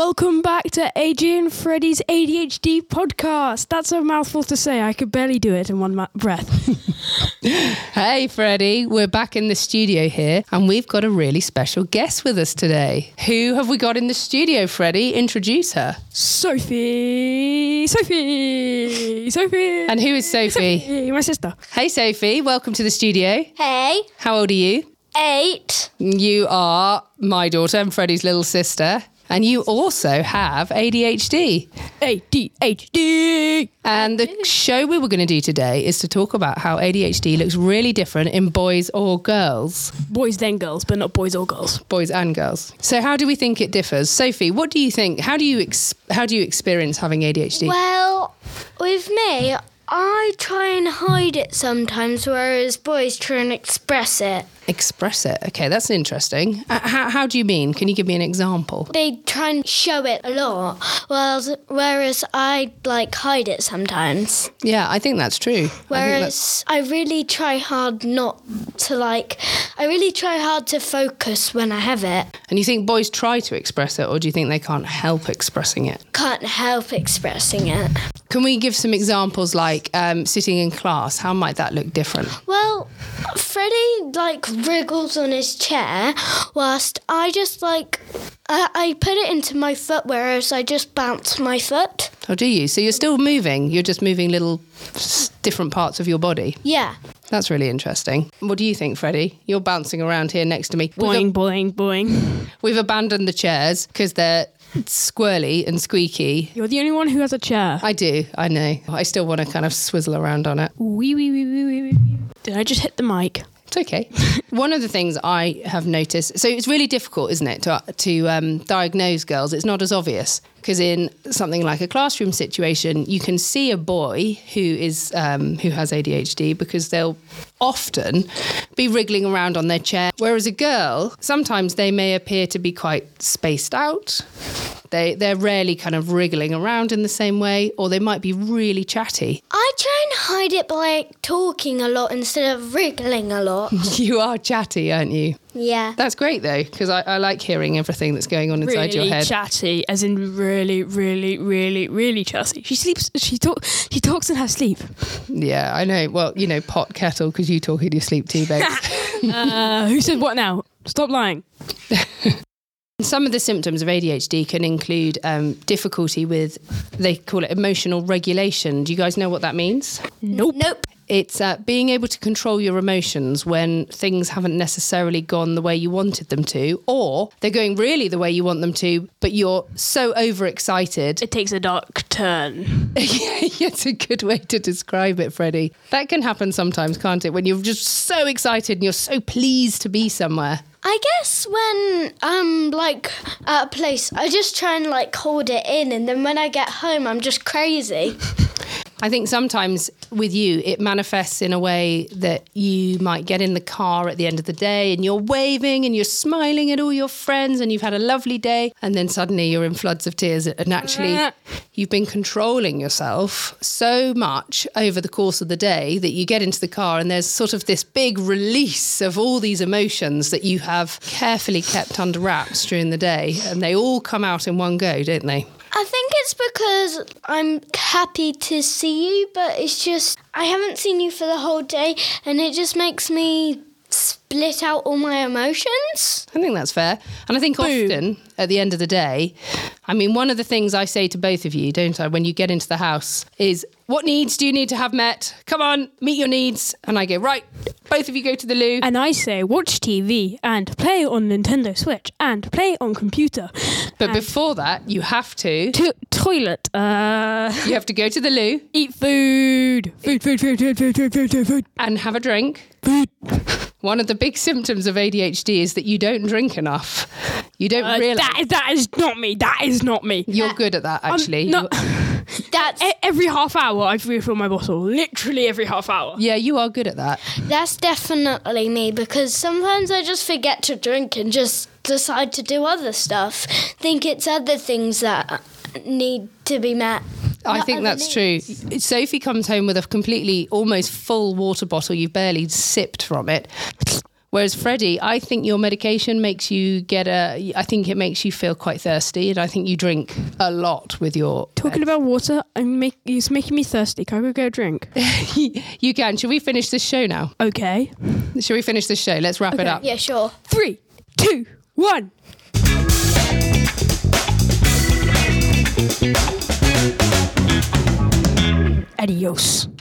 Welcome back to AJ and Freddie's ADHD podcast. That's a mouthful to say. I could barely do it in one breath. Hey, Freddie. We're back in the studio here, and we've got a really special guest with us today. Who have we got in the studio, Freddie? Introduce her. Sophie. And who is Sophie? My sister. Hey, Sophie. Welcome to the studio. Hey, How old are you? 8. You are my daughter and Freddie's little sister. And you also have ADHD. ADHD. And the show we were going to do today is to talk about how ADHD looks really different in boys or girls. Boys then girls, but not boys or girls. Boys and girls. So how do we think it differs? Sophie, what do you think? How do you experience having ADHD? Well, with me, I try and hide it sometimes, whereas boys try and express it. Express it. Okay, that's interesting. How do you mean? Can you give me an example? They try and show it a lot, whereas I hide it sometimes. Yeah, I think that's true. Whereas I really try hard to focus when I have it. And you think boys try to express it, or do you think they can't help expressing it? Can't help expressing it. Can we give some examples like sitting in class? How might that look different? Well, Freddie wriggles on his chair whilst I just I put it into my foot, whereas I just bounce my foot. Oh, do you? So you're still moving. You're just moving little different parts of your body. Yeah. That's really interesting. What do you think, Freddie? You're bouncing around here next to me. Boing, boing, boing. We've abandoned the chairs because they're squirrely and squeaky. You're the only one who has a chair. I do, I know. I still want to kind of swizzle around on it. Wee. Did I just hit the mic? It's okay. One of the things I have noticed, so it's really difficult, isn't it, to diagnose girls. It's not as obvious because in something like a classroom situation, you can see a boy who has ADHD because they'll often be wriggling around on their chair, whereas a girl, sometimes they may appear to be quite spaced out. They're rarely kind of wriggling around in the same way, or they might be really chatty. I try and hide it by talking a lot instead of wriggling a lot. You are chatty, aren't you? Yeah. That's great, though, because I like hearing everything that's going on inside your head. Really chatty, as in really chatty. She talks in her sleep. Yeah, I know. Well, pot kettle, because you talk in your sleep too, babe. Who said what now? Stop lying. Some of the symptoms of ADHD can include difficulty with, they call it emotional regulation. Do you guys know what that means? Nope. It's being able to control your emotions when things haven't necessarily gone the way you wanted them to, or they're going really the way you want them to, but you're so overexcited. It takes a dark turn. It's a good way to describe it, Freddie. That can happen sometimes, can't it? When you're just so excited and you're so pleased to be somewhere. I guess when I'm at a place, I just try and hold it in, and then when I get home, I'm just crazy. I think sometimes with you, it manifests in a way that you might get in the car at the end of the day and you're waving and you're smiling at all your friends and you've had a lovely day, and then suddenly you're in floods of tears, and actually you've been controlling yourself so much over the course of the day that you get into the car and there's sort of this big release of all these emotions that you have carefully kept under wraps during the day, and they all come out in one go, don't they? I think it's because I'm happy to see you, but it's just I haven't seen you for the whole day, and it just makes me split out all my emotions. I think that's fair. And I think often at the end of the day, I mean, one of the things I say to both of you, don't I, when you get into the house is, what needs do you need to have met? Come on, meet your needs. And I go, right, both of you go to the loo. And I say, watch TV and play on Nintendo Switch and play on computer. But before that, you have to... Toilet. You have to go to the loo. Eat food. Food. And have a drink. Food. One of the big symptoms of ADHD is that you don't drink enough. You don't realise... That is not me. That is not me. You're good at that, actually. That's every half hour I refill my bottle. Literally every half hour. Yeah, you are good at that. That's definitely me, because sometimes I just forget to drink and just decide to do other stuff. Think it's other things that need to be met. I think that's true. Sophie comes home with a completely, almost full water bottle. You've barely sipped from it. Whereas Freddie, I think your medication makes you I think it makes you feel quite thirsty, and I think you drink a lot with your... Talking about water, it's making me thirsty. Can I go get a drink? You can. Should we finish this show now? Okay. Should we finish this show? Let's wrap it up. Yeah, sure. 3, 2, 1. Adios.